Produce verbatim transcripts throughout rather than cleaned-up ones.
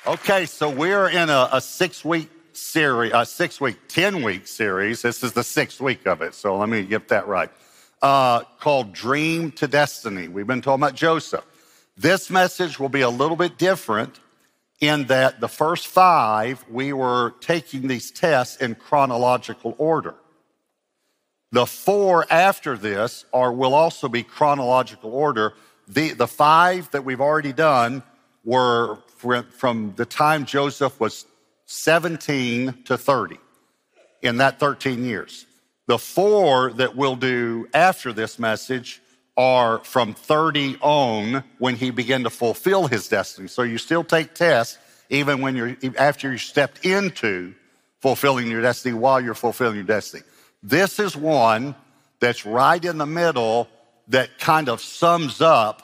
Okay, so we're in a, a six-week series, a six-week, ten-week series. This is the sixth week of it, so let me get that right. Uh, called Dream to Destiny. We've been talking about Joseph. This message will be a little bit different in that the first five, we were taking these tests in chronological order. The four after this are will also be chronological order. The, the five that we've already done were from the time Joseph was seventeen to thirty, in that thirteen years. The four that we'll do after this message are from thirty on, when he began to fulfill his destiny. So you still take tests even when you're after you stepped into fulfilling your destiny, while you're fulfilling your destiny. This is one that's right in the middle that kind of sums up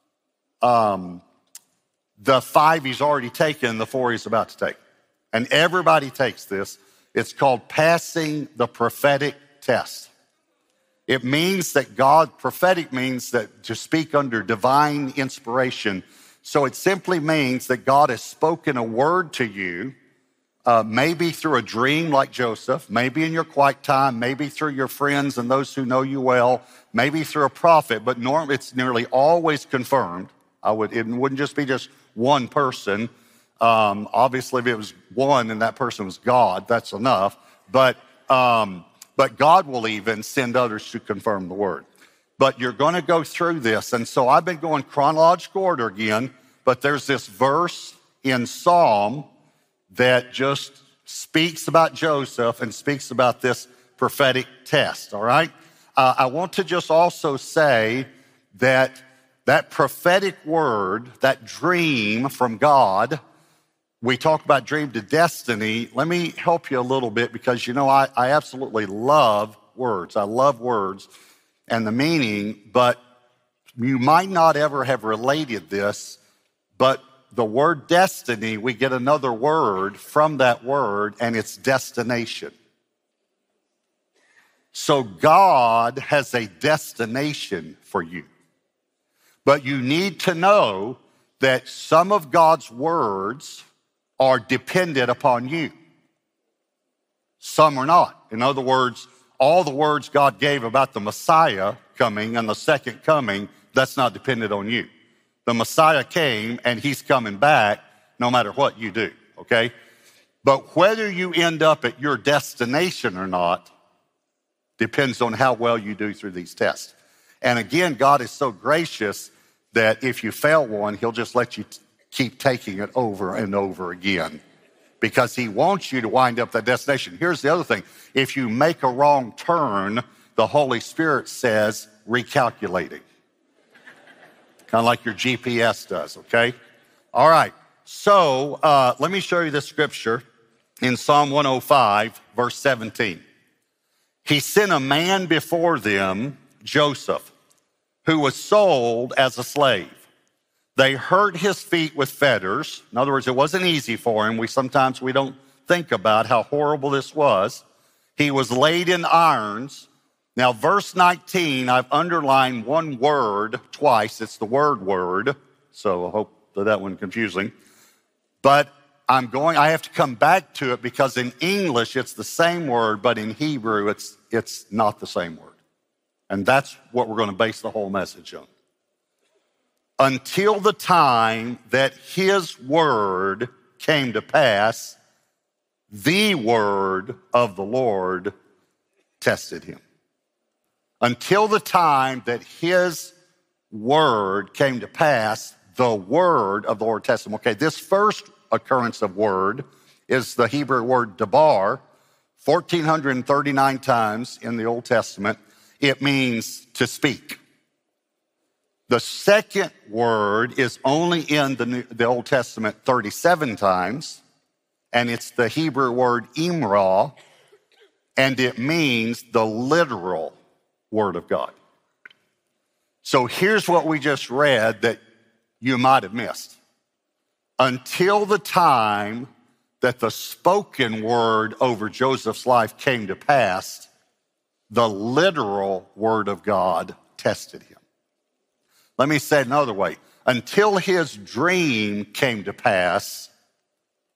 um, the five he's already taken, the four he's about to take. And everybody takes this. It's called passing the prophetic test. It means that God, prophetic means that to speak under divine inspiration. So it simply means that God has spoken a word to you, uh, maybe through a dream like Joseph, maybe in your quiet time, maybe through your friends and those who know you well, maybe through a prophet, but norm, it's nearly always confirmed. I would, it wouldn't just be just one person. Um, obviously, if it was one and that person was God, that's enough. But um, but God will even send others to confirm the word. But you're going to go through this. And so I've been going chronological order again, but there's this verse in Psalm that just speaks about Joseph and speaks about this prophetic test, all right? Uh, I want to just also say that that prophetic word, that dream from God, we talk about dream to destiny. Let me help you a little bit because, you know, I, I absolutely love words. I love words and the meaning, but you might not ever have related this, but the word destiny, we get another word from that word, and it's destination. So God has a destination for you. But you need to know that some of God's words are dependent upon you. Some are not. In other words, all the words God gave about the Messiah coming and the second coming, that's not dependent on you. The Messiah came and he's coming back no matter what you do, okay? But whether you end up at your destination or not depends on how well you do through these tests. And again, God is so gracious that if you fail one, he'll just let you t- keep taking it over and over again because he wants you to wind up that destination. Here's the other thing. If you make a wrong turn, the Holy Spirit says recalculating. Kind of like your G P S does, okay? All right, so uh, let me show you this scripture in Psalm one oh five, verse seventeen. He sent a man before them, Joseph, who was sold as a slave. They hurt his feet with fetters. In other words, it wasn't easy for him. We sometimes we don't think about how horrible this was. He was laid in irons. Now, verse nineteen, I've underlined one word twice. It's the word word. So I hope that that wasn't confusing. But I'm going, I have to come back to it because in English, it's the same word, but in Hebrew, it's, it's not the same word. And that's what we're going to base the whole message on. Until the time that his word came to pass, the word of the Lord tested him. Until the time that his word came to pass, the word of the Lord tested him. Okay, this first occurrence of word is the Hebrew word dabar, one thousand four hundred thirty-nine times in the Old Testament. It means to speak. The second word is only in the, New, the Old Testament thirty-seven times, and it's the Hebrew word imra, and it means the literal word of God. So here's what we just read that you might have missed. Until the time that the spoken word over Joseph's life came to pass, the literal word of God tested him. Let me say it another way. Until his dream came to pass,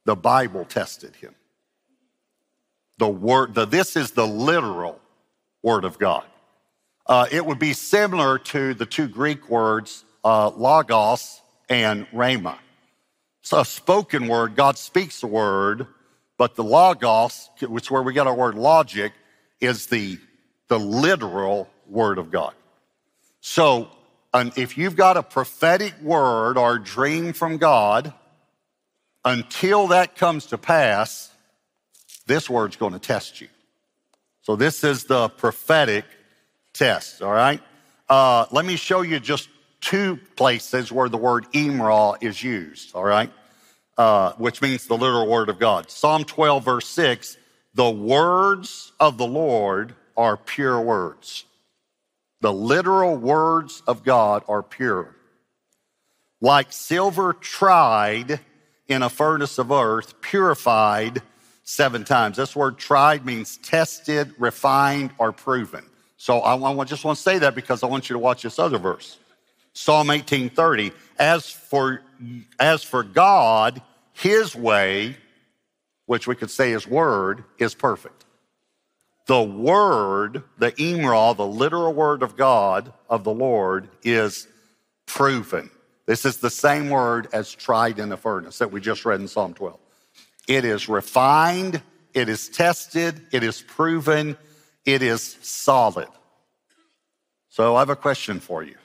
the Bible tested him. The word, the, this is the literal word of God. Uh, it would be similar to the two Greek words, uh, logos and rhema. So a spoken word, God speaks the word, but the logos, which is where we get our word logic, is the, the literal word of God. So um, if you've got a prophetic word or a dream from God, until that comes to pass, this word's going to test you. So this is the prophetic test, all right? Uh, let me show you just two places where the word Imra is used, all right? Uh, which means the literal word of God. Psalm twelve, verse six, the words of the Lord are pure words. The literal words of God are pure. Like silver tried in a furnace of earth, purified seven times. This word tried means tested, refined, or proven. So I, I just want to say that because I want you to watch this other verse. Psalm eighteen thirty, as for, as for God, his way, which we could say his word, is perfect. The word, the Imra, the literal word of God, of the Lord, is proven. This is the same word as tried in the furnace that we just read in Psalm twelve. It is refined, it is tested, it is proven, it is solid. So I have a question for you.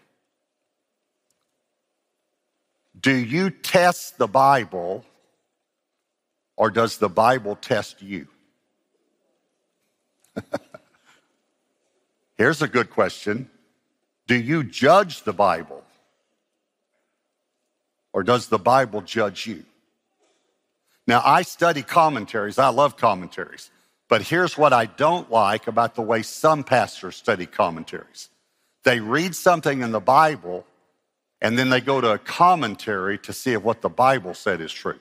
Do you test the Bible, or does the Bible test you? Here's a good question. Do you judge the Bible, or does the Bible judge you? Now, I study commentaries. I love commentaries. But here's what I don't like about the way some pastors study commentaries. They read something in the Bible, and then they go to a commentary to see if what the Bible said is true.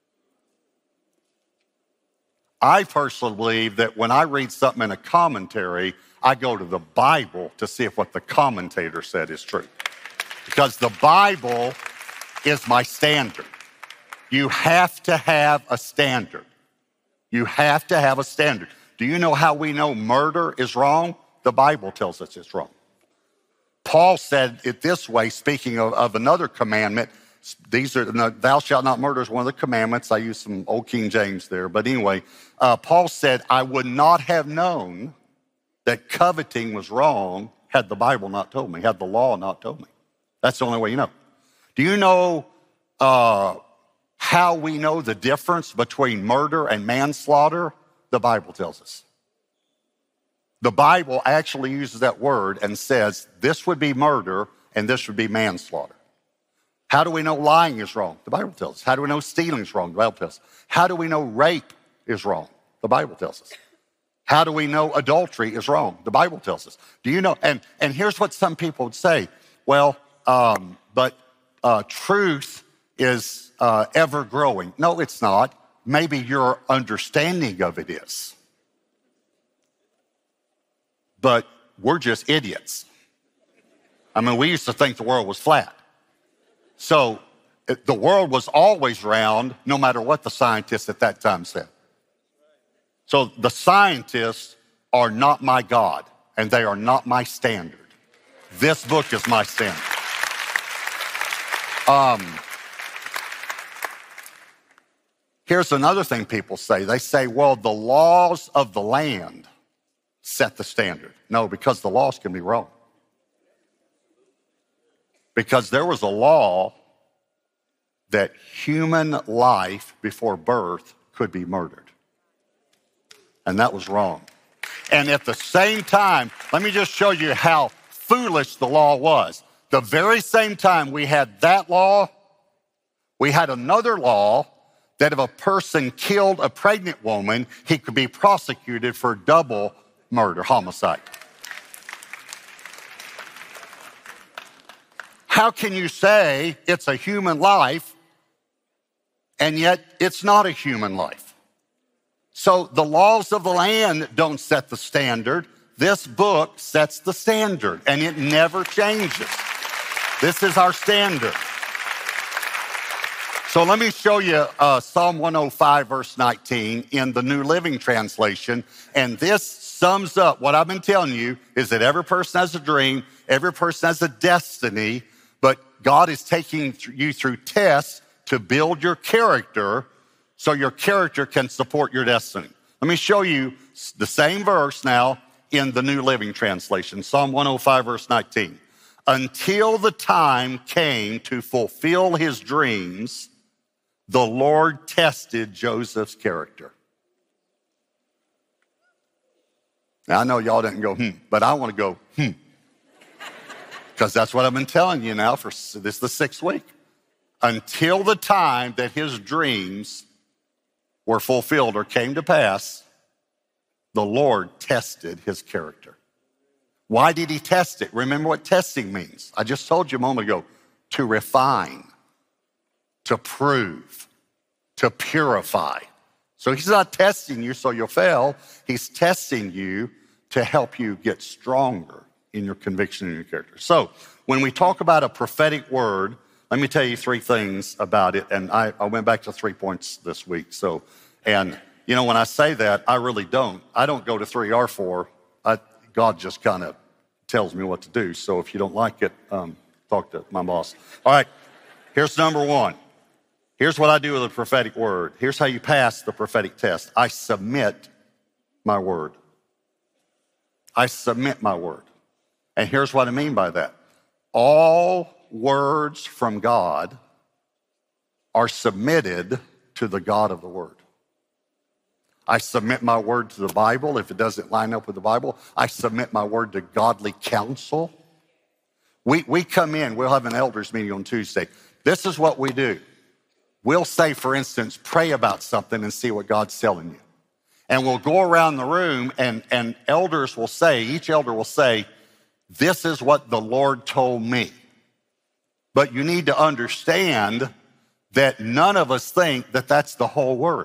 I personally believe that when I read something in a commentary, I go to the Bible to see if what the commentator said is true. Because the Bible is my standard. You have to have a standard. You have to have a standard. Do you know how we know murder is wrong? The Bible tells us it's wrong. Paul said it this way, speaking of, of another commandment. These are, no, thou shalt not murder is one of the commandments. I use some old King James there. But anyway, uh, Paul said, I would not have known that coveting was wrong had the Bible not told me, had the law not told me. That's the only way you know. Do you know uh, how we know the difference between murder and manslaughter? The Bible tells us. The Bible actually uses that word and says this would be murder and this would be manslaughter. How do we know lying is wrong? The Bible tells us. How do we know stealing is wrong? The Bible tells us. How do we know rape is wrong? The Bible tells us. How do we know adultery is wrong? The Bible tells us. Do you know? And, and here's what some people would say. Well, um, but uh, truth is uh, ever growing. No, it's not. Maybe your understanding of it is. But we're just idiots. I mean, we used to think the world was flat. So it, the world was always round, no matter what the scientists at that time said. So the scientists are not my God, and they are not my standard. This book is my standard. Um, here's another thing people say. They say, well, the laws of the land set the standard. No, because the laws can be wrong. Because there was a law that human life before birth could be murdered. And that was wrong. And at the same time, let me just show you how foolish the law was. The very same time we had that law, we had another law that if a person killed a pregnant woman, he could be prosecuted for double murder, homicide. How can you say it's a human life and yet it's not a human life? So the laws of the land don't set the standard. This book sets the standard, and it never changes. This is our standard. So let me show you uh, Psalm one oh five, verse nineteen in the New Living Translation. And this sums up what I've been telling you is that every person has a dream, every person has a destiny, but God is taking you through tests to build your character so your character can support your destiny. Let me show you the same verse now in the New Living Translation, Psalm one oh five, verse nineteen. Until the time came to fulfill his dreams, the Lord tested Joseph's character. Now, I know y'all didn't go, hmm, but I want to go, hmm. Because that's what I've been telling you now for this is the sixth week. Until the time that his dreams were fulfilled or came to pass, the Lord tested his character. Why did he test it? Remember what testing means. I just told you a moment ago, to refine, to prove, to purify. So he's not testing you so you'll fail. He's testing you to help you get stronger in your conviction and your character. So when we talk about a prophetic word, let me tell you three things about it. And I, I went back to three points this week. So, and you know, when I say that, I really don't. I don't go to three or four. I, God just kind of tells me what to do. So if you don't like it, um, talk to my boss. All right, here's number one. Here's what I do with a prophetic word. Here's how you pass the prophetic test. I submit my word. I submit my word. And here's what I mean by that. All words from God are submitted to the God of the word. I submit my word to the Bible. If it doesn't line up with the Bible, I submit my word to godly counsel. We, we come in, we'll have an elders meeting on Tuesday. This is what we do. We'll say, for instance, pray about something and see what God's telling you. And we'll go around the room and, and elders will say, each elder will say, this is what the Lord told me. But you need to understand that none of us think that that's the whole word.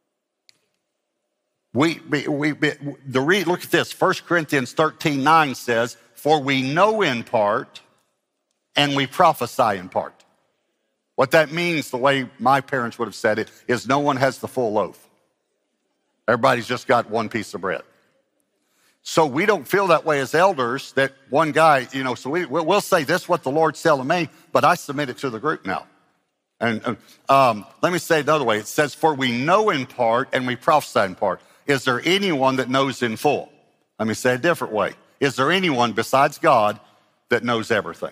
We, we, we the read, look at this, First Corinthians thirteen nine says, for we know in part and we prophesy in part. What that means, the way my parents would have said it, is no one has the full loaf. Everybody's just got one piece of bread. So we don't feel that way as elders, that one guy, you know, so we, we'll say this is what the Lord's telling me, but I submit it to the group now. And um, let me say it another way. It says, for we know in part and we prophesy in part. Is there anyone that knows in full? Let me say it a different way. Is there anyone besides God that knows everything?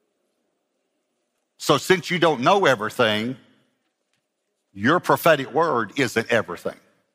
So since you don't know everything, your prophetic word isn't everything.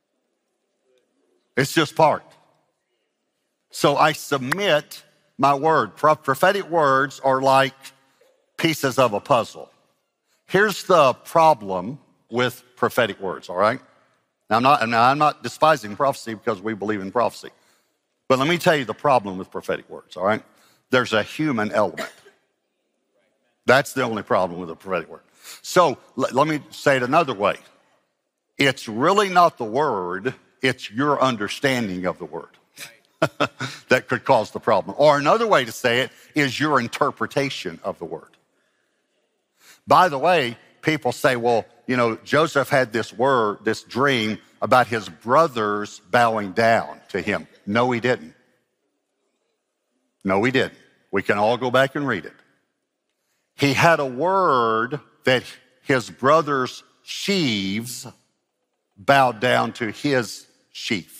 It's just part. So I submit my word. Prophetic words are like pieces of a puzzle. Here's the problem with prophetic words, all right? Now I'm not, now I'm not despising prophecy because we believe in prophecy. But let me tell you the problem with prophetic words, all right? There's a human element. That's the only problem with a prophetic word. So let, let me say it another way. It's really not the word, it's your understanding of the word that could cause the problem. Or another way to say it is your interpretation of the word. By the way, people say, well, you know, Joseph had this word, this dream about his brothers bowing down to him. No, he didn't. No, he didn't. We can all go back and read it. He had a word that his brothers' sheaves bowed down to his sheaf.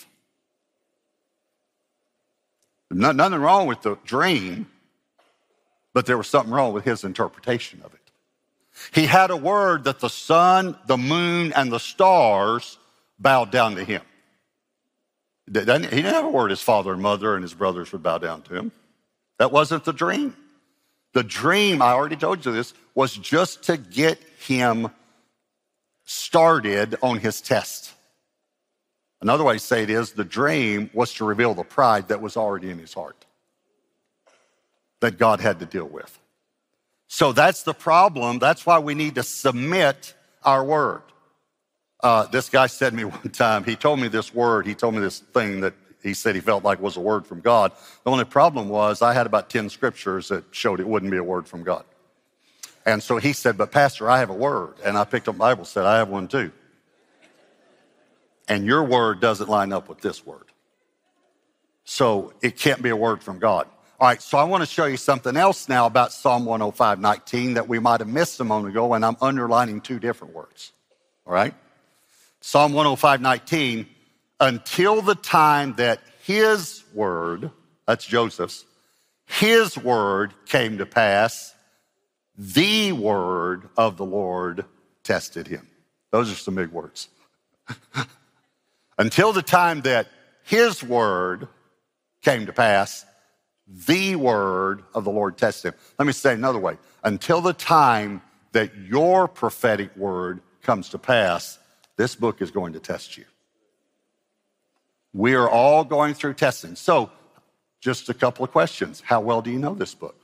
Nothing wrong with the dream, but there was something wrong with his interpretation of it. He had a word that the sun, the moon, and the stars bowed down to him. He didn't have a word his father and mother and his brothers would bow down to him. That wasn't the dream. The dream, I already told you this, was just to get him started on his test. Another way to say it is the dream was to reveal the pride that was already in his heart that God had to deal with. So that's the problem. That's why we need to submit our word. Uh, this guy said to me one time, he told me this word, he told me this thing that he said he felt like was a word from God. The only problem was I had about ten scriptures that showed it wouldn't be a word from God. And so he said, but Pastor, I have a word. And I picked up the Bible and said, I have one too. And your word doesn't line up with this word. So it can't be a word from God. All right, so I want to show you something else now about Psalm one oh five nineteen that we might have missed a moment ago, and I'm underlining two different words. All right? Psalm one oh five nineteen, until the time that his word, that's Joseph's, his word came to pass, the word of the Lord tested him. Those are some big words. Until the time that his word came to pass, the word of the Lord tested him. Let me say it another way. Until the time that your prophetic word comes to pass, this book is going to test you. We are all going through testing. So, just a couple of questions. How well do you know this book?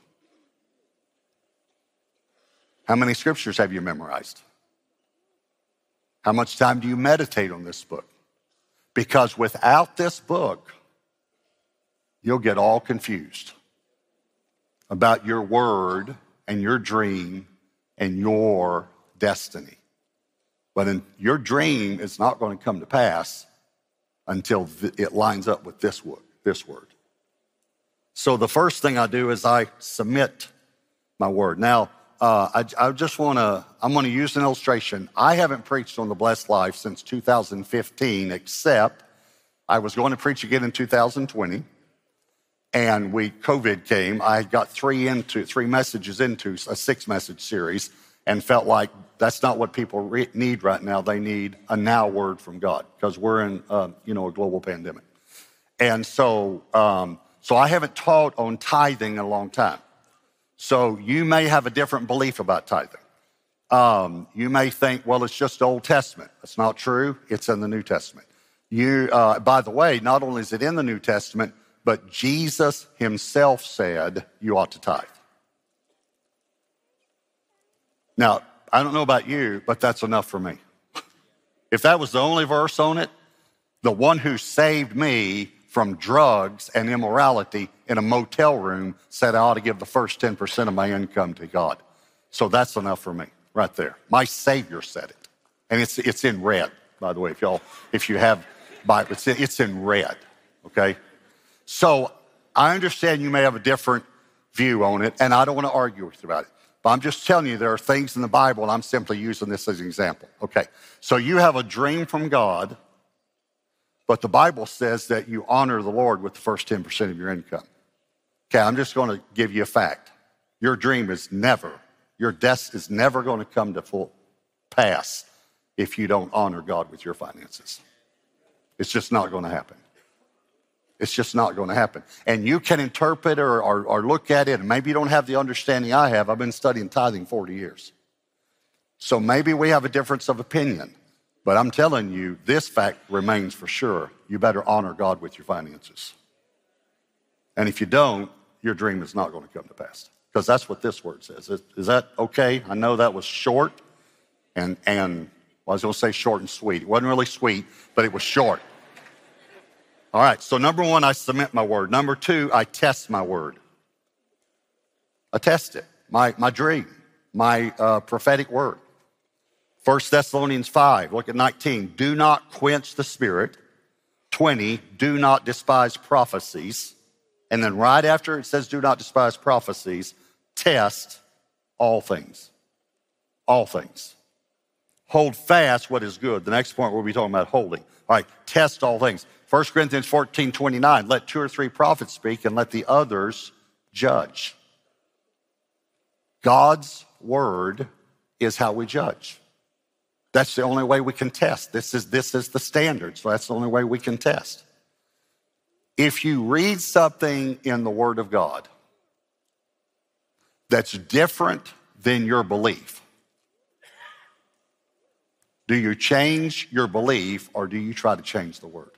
How many scriptures have you memorized? How much time do you meditate on this book? Because without this book, you'll get all confused about your word and your dream and your destiny. But in, your dream is not going to come to pass until th- it lines up with this word, this word. So the first thing I do is I submit my word. Now, uh, I, I just want to, I'm going to use an illustration. I haven't preached on the blessed life since two thousand fifteen, except I was going to preach again in two thousand twenty. And we, COVID came. I got three into, three messages into a six message series and felt like that's not what people re- need right now. They need a now word from God because we're in, uh, you know, a global pandemic. And so, um, so I haven't taught on tithing in a long time. So you may have a different belief about tithing. Um, you may think, well, it's just Old Testament. That's not true. It's in the New Testament. You, uh, by the way, not only is it in the New Testament, but Jesus himself said you ought to tithe. Now, I don't know about you, but that's enough for me. If that was the only verse on it, the one who saved me from drugs and immorality in a motel room said I ought to give the first ten percent of my income to God. So that's enough for me right there. My Savior said it. And it's it's in red, by the way, if y'all, if you have Bible, it's in, it's in red, okay? So I understand you may have a different view on it, and I don't want to argue with you about it. But I'm just telling you there are things in the Bible, and I'm simply using this as an example. Okay, so you have a dream from God, but the Bible says that you honor the Lord with the first ten percent of your income. Okay, I'm just going to give you a fact. Your dream is never, your death is never going to come to full pass if you don't honor God with your finances. It's just not going to happen. It's just not going to happen. And you can interpret or, or, or look at it, and maybe you don't have the understanding I have. I've been studying tithing forty years. So maybe we have a difference of opinion. But I'm telling you, this fact remains for sure. You better honor God with your finances. And if you don't, your dream is not going to come to pass. Because that's what this word says. Is, is that okay? I know that was short and, and well, I was going to say short and sweet. It wasn't really sweet, but it was short. All right, so number one, I submit my word. Number two, I test my word. I test it, my, my dream, my uh, prophetic word. First Thessalonians five, look at nineteen. Do not quench the spirit. twenty, do not despise prophecies. And then right after it says do not despise prophecies, test all things. All things. Hold fast what is good. The next point we'll be talking about holding. All right, test all things. First Corinthians fourteen twenty-nine, let two or three prophets speak and let the others judge. God's word is how we judge. That's the only way we can test. This is, this is the standard, so that's the only way we can test. If you read something in the Word of God that's different than your belief, do you change your belief or do you try to change the Word?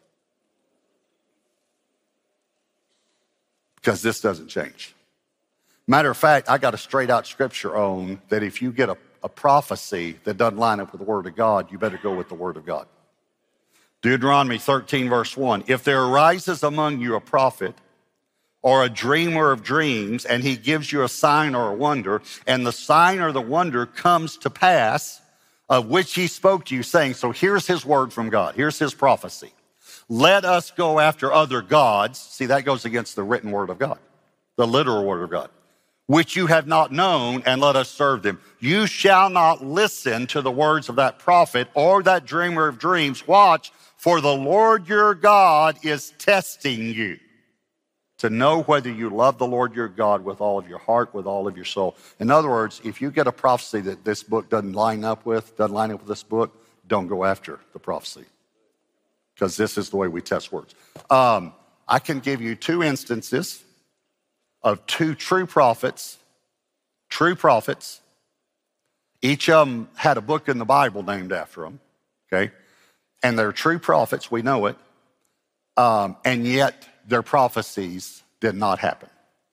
Because this doesn't change. Matter of fact, I got a straight out scripture on that if you get a, a prophecy that doesn't line up with the Word of God, you better go with the Word of God. Deuteronomy thirteen, verse one, if there arises among you a prophet or a dreamer of dreams, and he gives you a sign or a wonder, and the sign or the wonder comes to pass, of which he spoke to you, saying, so here's his word from God. Here's his prophecy. Let us go after other gods. See, that goes against the written word of God, the literal word of God, which you have not known, and let us serve them. You shall not listen to the words of that prophet or that dreamer of dreams. Watch, for the Lord your God is testing you to know whether you love the Lord your God with all of your heart, with all of your soul. In other words, if you get a prophecy that this book doesn't line up with, doesn't line up with this book, don't go after the prophecy, because this is the way we test words. Um, I can give you two instances of two true prophets, true prophets. Each of them had a book in the Bible named after them, okay? And they're true prophets, we know it, um, and yet their prophecies did not happen,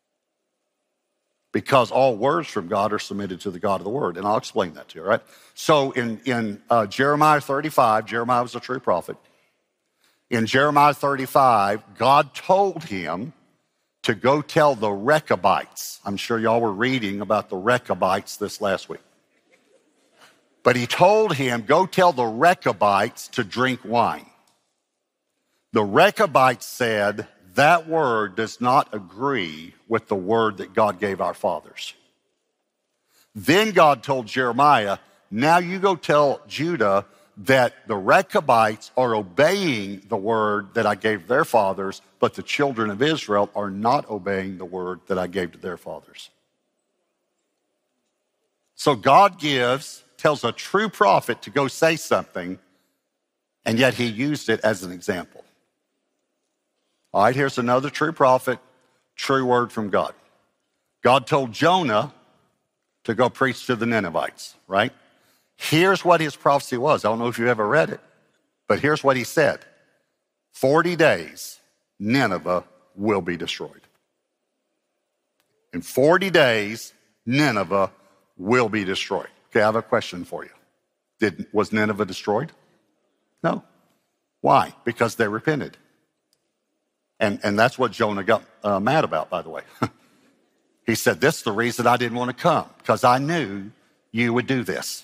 because all words from God are submitted to the God of the Word, and I'll explain that to you, all right? So in, in uh, Jeremiah thirty-five, Jeremiah was a true prophet. In Jeremiah thirty-five, God told him to go tell the Rechabites. I'm sure y'all were reading about the Rechabites this last week. But he told him, go tell the Rechabites to drink wine. The Rechabites said, that word does not agree with the word that God gave our fathers. Then God told Jeremiah, now you go tell Judah that the Rechabites are obeying the word that I gave their fathers, but the children of Israel are not obeying the word that I gave to their fathers. So God gives, tells a true prophet to go say something, and yet he used it as an example. All right, here's another true prophet, true word from God. God told Jonah to go preach to the Ninevites, right? Here's what his prophecy was. I don't know if you ever read it, but here's what he said. forty days, Nineveh will be destroyed. In forty days, Nineveh will be destroyed. Okay, I have a question for you. Did, was Nineveh destroyed? No. Why? Because they repented. And, and that's what Jonah got uh, mad about, by the way. He said, this is the reason I didn't want to come, because I knew you would do this.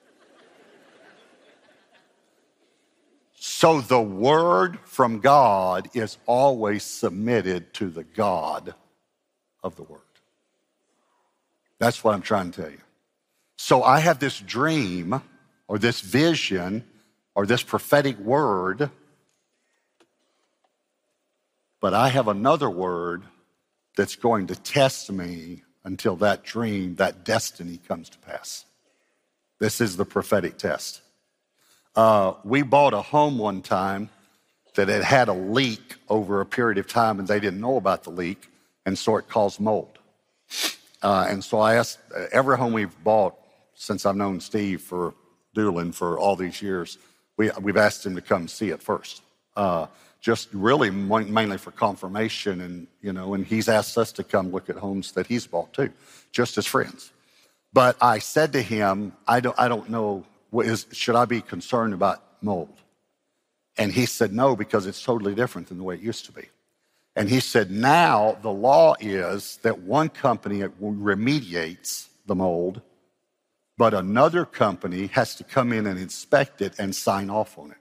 So the word from God is always submitted to the God of the word. That's what I'm trying to tell you. So I have this dream or this vision or this prophetic word, but I have another word that's going to test me until that dream, that destiny comes to pass. This is the prophetic test. Uh, we bought a home one time that had had a leak over a period of time, and they didn't know about the leak, and so it caused mold. Uh, and so I asked, every home we've bought since I've known Steve for Doolin for all these years, we, we've asked him to come see it first. Uh, just really mainly for confirmation, and you know, and he's asked us to come look at homes that he's bought too, just as friends. But I said to him, I don't, I don't know, what is, should I be concerned about mold? And he said, no, because it's totally different than the way it used to be. And he said, now the law is that one company remediates the mold, but another company has to come in and inspect it and sign off on it.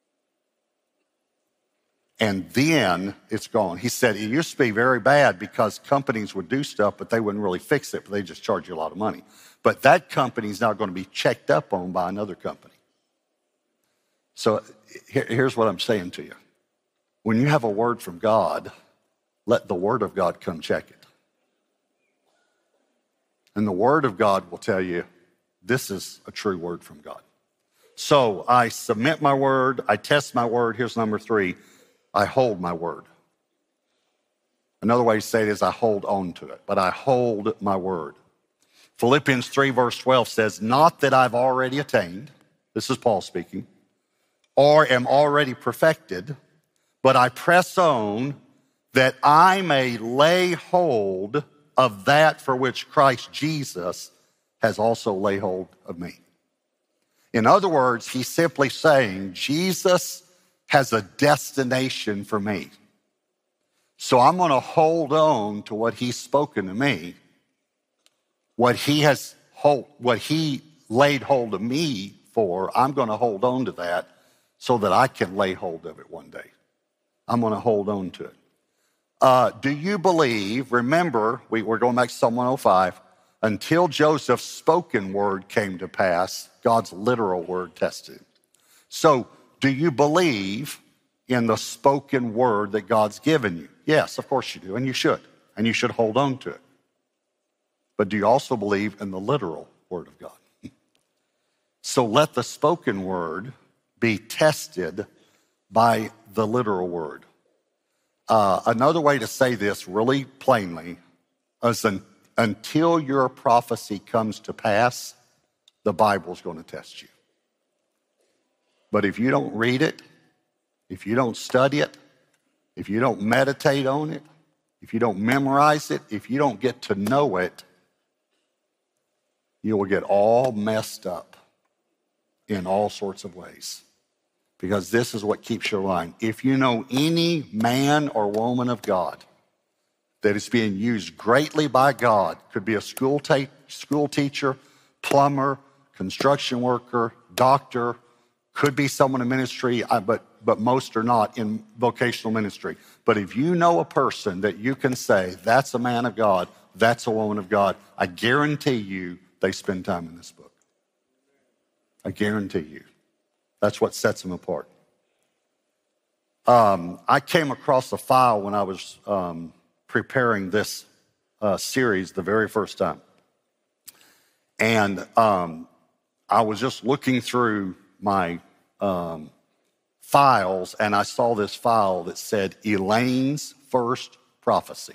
And then it's gone. He said it used to be very bad because companies would do stuff, but they wouldn't really fix it, but they just charge you a lot of money. But that company is now going to be checked up on by another company. So here's what I'm saying to you. When you have a word from God, let the word of God come check it. And the word of God will tell you, this is a true word from God. So I submit my word, I test my word. Here's number three. I hold my word. Another way to say it is I hold on to it, but I hold my word. Philippians three verse twelve says, not that I've already attained, this is Paul speaking, or am already perfected, but I press on that I may lay hold of that for which Christ Jesus has also laid hold of me. In other words, he's simply saying, Jesus has a destination for me. So I'm going to hold on to what he's spoken to me, what he has hold, what he laid hold of me for. I'm going to hold on to that so that I can lay hold of it one day. I'm going to hold on to it. Uh, do you believe, remember, we, we're going back to Psalm one oh five, until Joseph's spoken word came to pass, God's literal word tested him. So do you believe in the spoken word that God's given you? Yes, of course you do, and you should, and you should hold on to it. But do you also believe in the literal word of God? So let the spoken word be tested by the literal word. Uh, another way to say this really plainly is an, until your prophecy comes to pass, the Bible's going to test you. But if you don't read it, if you don't study it, if you don't meditate on it, if you don't memorize it, if you don't get to know it, you will get all messed up in all sorts of ways. Because this is what keeps you alive. If you know any man or woman of God that is being used greatly by God, could be a school, ta- school teacher, plumber, construction worker, doctor, could be someone in ministry, but, but most are not in vocational ministry. But if you know a person that you can say, that's a man of God, that's a woman of God, I guarantee you they spend time in this book. I guarantee you. That's what sets them apart. Um, I came across a file when I was um, preparing this uh, series the very first time. And um, I was just looking through my um, files, and I saw this file that said Elaine's First Prophecy.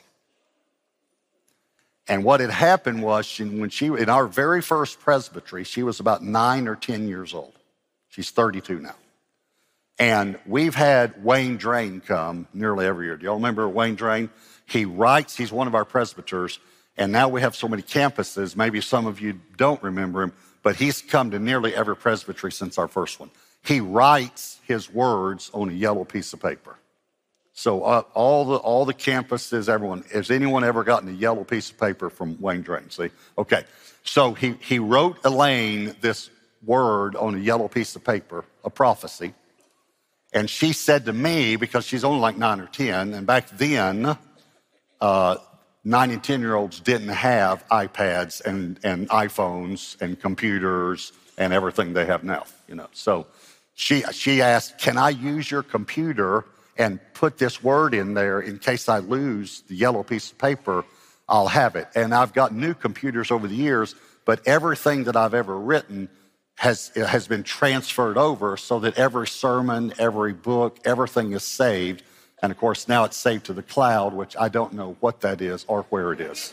And what had happened was she, when she, in our very first presbytery, she was about nine or ten years old. She's thirty-two now. And we've had Wayne Drain come nearly every year. Do y'all remember Wayne Drain? He writes, he's one of our presbyters, and now we have so many campuses, maybe some of you don't remember him, but he's come to nearly every presbytery since our first one. He writes his words on a yellow piece of paper. So uh, all the all the campuses, everyone, has anyone ever gotten a yellow piece of paper from Wayne Drain? See? Okay. So he, he wrote Elaine this word on a yellow piece of paper, a prophecy. And she said to me, because she's only like nine or ten, and back then, uh, nine and ten-year-olds didn't have iPads and, and iPhones and computers and everything they have now, you know. So she she asked, can I use your computer and put this word in there in case I lose the yellow piece of paper? I'll have it. And I've got new computers over the years, but everything that I've ever written has has been transferred over so that every sermon, every book, everything is saved. And of course, now it's saved to the cloud, which I don't know what that is or where it is.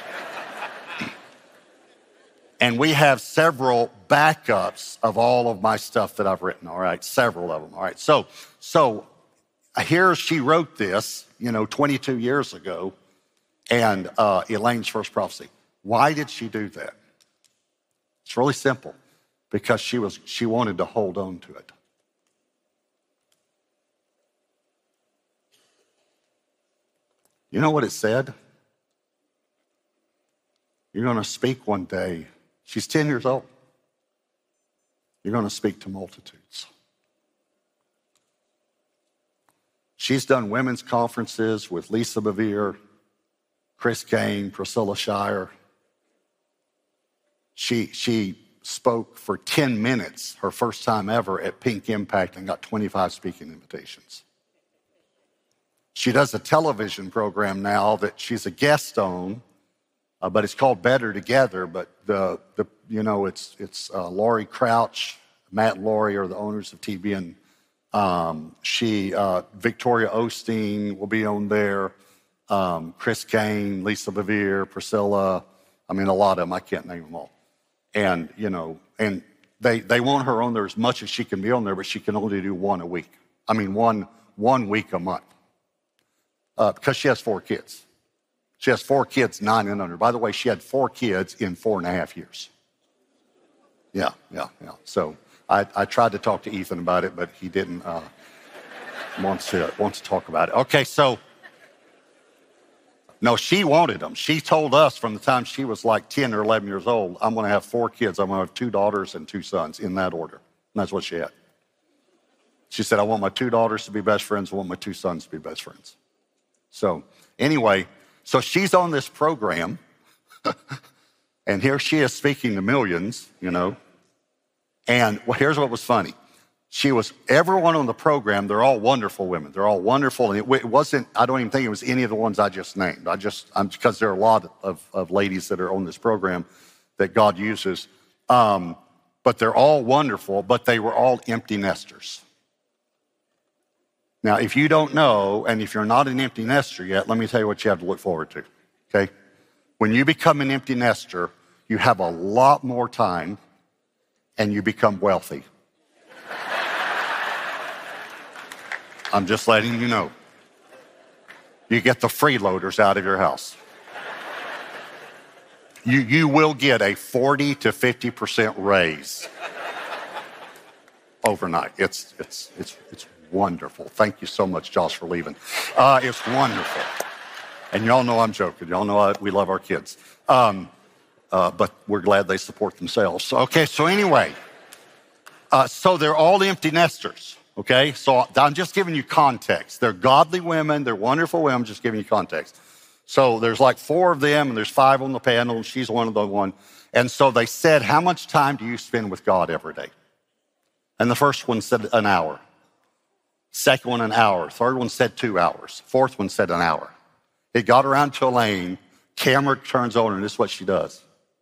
And we have several backups of all of my stuff that I've written, all right? Several of them, all right? So, so here she wrote this, you know, twenty-two years ago, and uh, Elaine's First Prophecy. Why did she do that? It's really simple. Because she was, she wanted to hold on to it. You know what it said? You're going to speak one day. She's ten years old. You're going to speak to multitudes. She's done women's conferences with Lisa Bevere, Chris Kane, Priscilla Shire. She, she, spoke for ten minutes, her first time ever, at Pink Impact and got twenty-five speaking invitations. She does a television program now that she's a guest on, uh, but it's called Better Together. But the, the you know, it's it's uh, Laurie Crouch, Matt and Laurie are the owners of T B N. Um, she, uh, Victoria Osteen will be on there. Um, Chris Kane, Lisa Bevere, Priscilla. I mean, a lot of them. I can't name them all. And, you know, and they, they want her on there as much as she can be on there, but she can only do one a week. I mean, one, one week a month. Uh, because she has four kids. She has four kids, nine and under. By the way, she had four kids in four and a half years. Yeah, yeah, yeah. So I, I tried to talk to Ethan about it, but he didn't uh, want to, want to talk about it. Okay, so No, she wanted them. She told us from the time she was like ten or eleven years old, I'm going to have four kids. I'm going to have two daughters and two sons in that order. And that's what she had. She said, I want my two daughters to be best friends. I want my two sons to be best friends. So anyway, so she's on this program. And here she is speaking to millions, you know. And well, here's what was funny. She was, everyone on the program, they're all wonderful women. They're all wonderful. And it, it wasn't, I don't even think it was any of the ones I just named. I just, I'm, because there are a lot of, of ladies that are on this program that God uses. Um, but they're all wonderful, but they were all empty nesters. Now, if you don't know, and if you're not an empty nester yet, let me tell you what you have to look forward to, okay? When you become an empty nester, you have a lot more time and you become wealthy. I'm just letting you know. You get the freeloaders out of your house. You, you will get a forty to fifty percent raise overnight. It's, it's, it's, it's wonderful. Thank you so much, Josh, for leaving. Uh, it's wonderful. And y'all know I'm joking. Y'all know I, we love our kids. Um, uh, but we're glad they support themselves. So, okay, so anyway. Uh, so they're all empty nesters, okay? So I'm just giving you context. They're godly women. They're wonderful women. Just giving you context. So there's like four of them, and there's five on the panel, and she's one of the one. And so they said, how much time do you spend with God every day? And the first one said an hour. Second one, an hour. Third one said two hours. Fourth one said an hour. It got around to Elaine. Camera turns on, and this is what she does.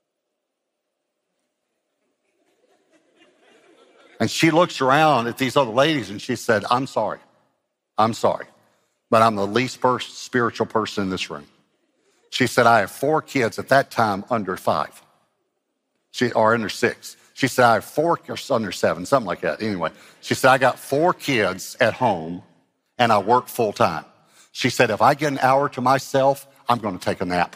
And she looks around at these other ladies, and she said, I'm sorry. I'm sorry. But I'm the least pers- spiritual person in this room. She said, I have four kids at that time under five. She, or under six. She said, I have four, or under seven, something like that. Anyway, she said, I got four kids at home, and I work full time. She said, if I get an hour to myself, I'm going to take a nap.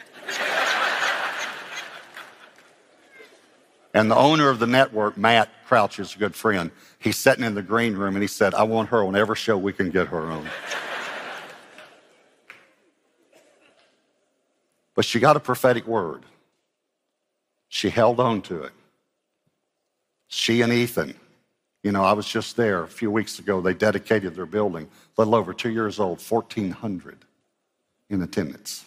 And the owner of the network, Matt Crouch, is a good friend. He's sitting in the green room, and he said, I want her on every show we can get her on. But she got a prophetic word. She held on to it. She and Ethan, you know, I was just there a few weeks ago. They dedicated their building, a little over two years old, fourteen hundred in attendance.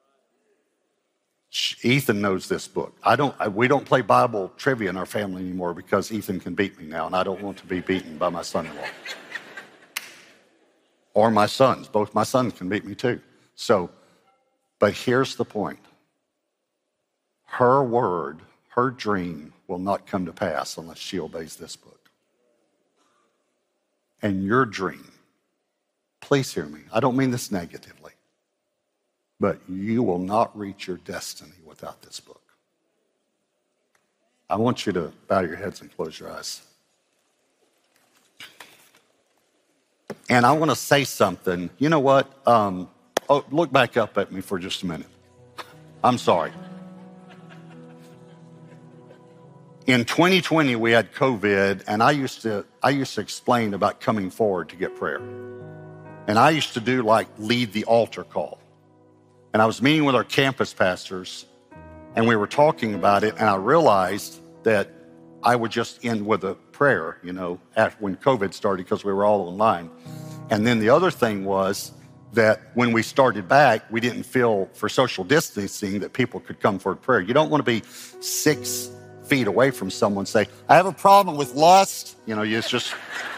Ethan knows this book. I don't. I, we don't play Bible trivia in our family anymore because Ethan can beat me now, and I don't want to be beaten by my son-in-law. Or my sons. Both my sons can beat me too. So, but here's the point. Her word, her dream will not come to pass unless she obeys this book. And your dream, please hear me. I don't mean this negatively. But you will not reach your destiny without this book. I want you to bow your heads and close your eyes. And I want to say something. You know what? Um, oh, look back up at me for just a minute. I'm sorry. In twenty twenty, we had COVID, and I used to I used to explain about coming forward to get prayer. And I used to do like lead the altar call. And I was meeting with our campus pastors, and we were talking about it, and I realized that I would just end with a prayer, you know, after, when COVID started, because we were all online. And then the other thing was that when we started back, we didn't feel for social distancing that people could come for a prayer. You don't want to be six feet away from someone and say, I have a problem with lust. You know, it's just...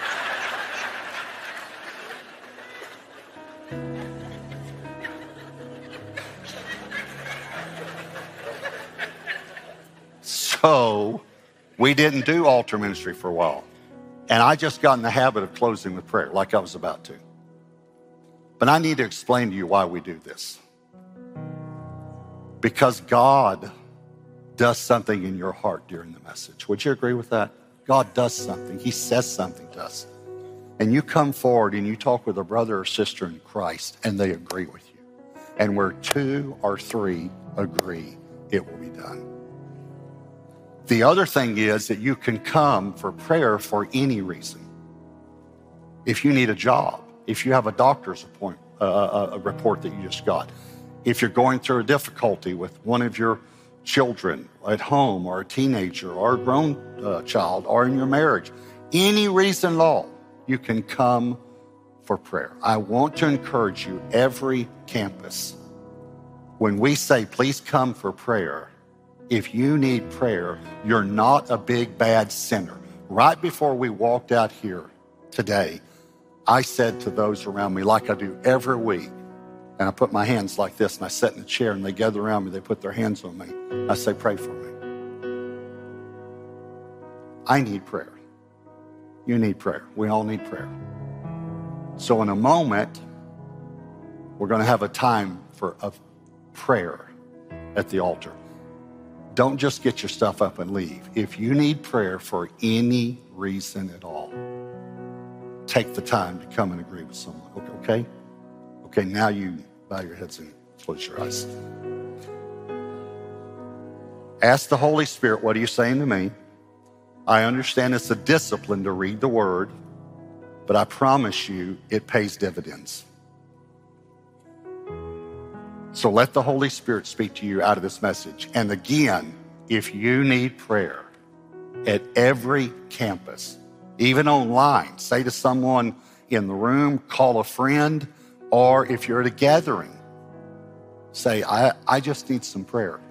So we didn't do altar ministry for a while. And I just got in the habit of closing with prayer like I was about to. But I need to explain to you why we do this. Because God does something in your heart during the message. Would you agree with that? God does something. He says something to us. And you come forward and you talk with a brother or sister in Christ, and they agree with you. And where two or three agree, it will be done. The other thing is that you can come for prayer for any reason. If you need a job, if you have a doctor's appointment, uh, a report that you just got, If you're going through a difficulty with one of your children at home, or a teenager, or a grown uh, child, or in your marriage, any reason at all, you can come for prayer. I want to encourage you, every campus, when we say, please come for prayer, if you need prayer, you're not a big bad sinner. Right before we walked out here today, I said to those around me, like I do every week, and I put my hands like this, and I sit in a chair, and they gather around me, they put their hands on me. I say, pray for me. I need prayer. You need prayer. We all need prayer. So in a moment, we're going to have a time for of prayer at the altar. Don't just get your stuff up and leave. If you need prayer for any reason at all, take the time to come and agree with someone. Okay? Okay, now you bow your heads and close your eyes. Ask the Holy Spirit, what are you saying to me? I understand it's a discipline to read the Word, but I promise you it pays dividends. So let the Holy Spirit speak to you out of this message. And again, if you need prayer at every campus, even online, say to someone in the room, call a friend, or if you're at a gathering, say, I, I just need some prayer.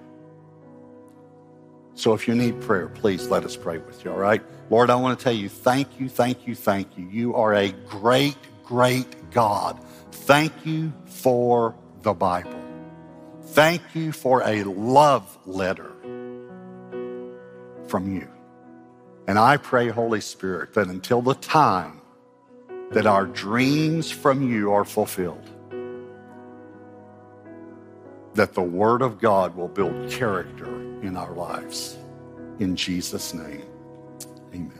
So if you need prayer, please let us pray with you, all right? Lord, I want to tell you, thank you, thank you, thank you. You are a great, great God. Thank you for the Bible. Thank you for a love letter from you. And I pray, Holy Spirit, that until the time that our dreams from you are fulfilled, that the Word of God will build character in our lives. In Jesus' name, amen.